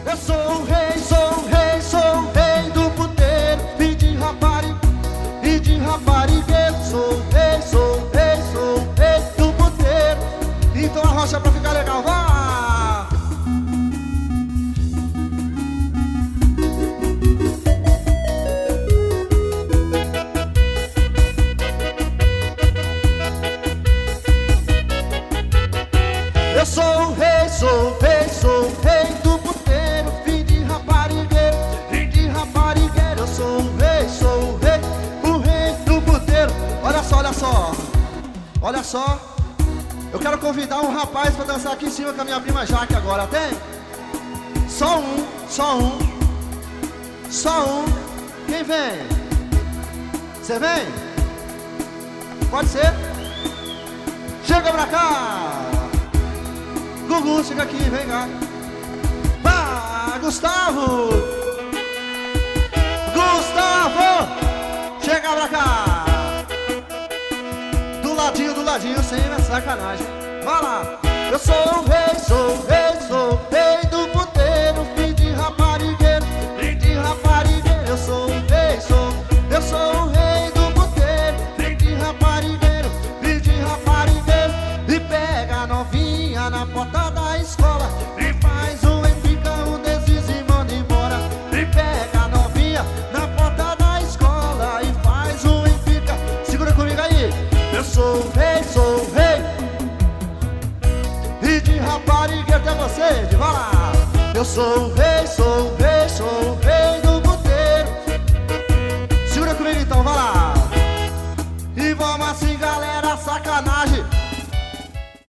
Eu sou o rei, sou o rei, sou o rei do puteiro e de raparigueiro. Sou o rei, sou o rei, sou o rei do puteiro. Então arrocha pra ficar legal, vá! Eu sou o rei, sou o rei, sou o rei do puteiro, filho de raparigueiro, filho de raparigueiro. Eu sou o rei do puteiro. Olha só, olha só, olha só. Eu quero convidar um rapaz pra dançar aqui em cima com a minha prima Jaque agora, tem? Só um, só um, só um. Quem vem? Você vem? Pode ser? Chega pra cá! Gugu, chega aqui, vem cá. Vá, Gustavo! Gustavo! Chega pra cá! Do ladinho, sem sacanagem. Vai lá! Eu sou o rei, sou o rei, sou o rei do puteiro, filho de raparigueiro, filho de raparigueiro. Eu sou o rei, eu sou o rei do puteiro, filho de raparigueiro, filho de raparigueiro. E pega a novinha na porta da escola e faz um empica, um deslize e manda embora. E pega a novinha na porta da escola e faz um empica. Segura comigo aí. Eu sou o rei, sou o rei e de raparigueiro tem você, de vai lá. Eu sou o rei, sou o rei, sou o rei do puteiro. Segura comigo então, vai lá. E vamos assim galera, sacanagem.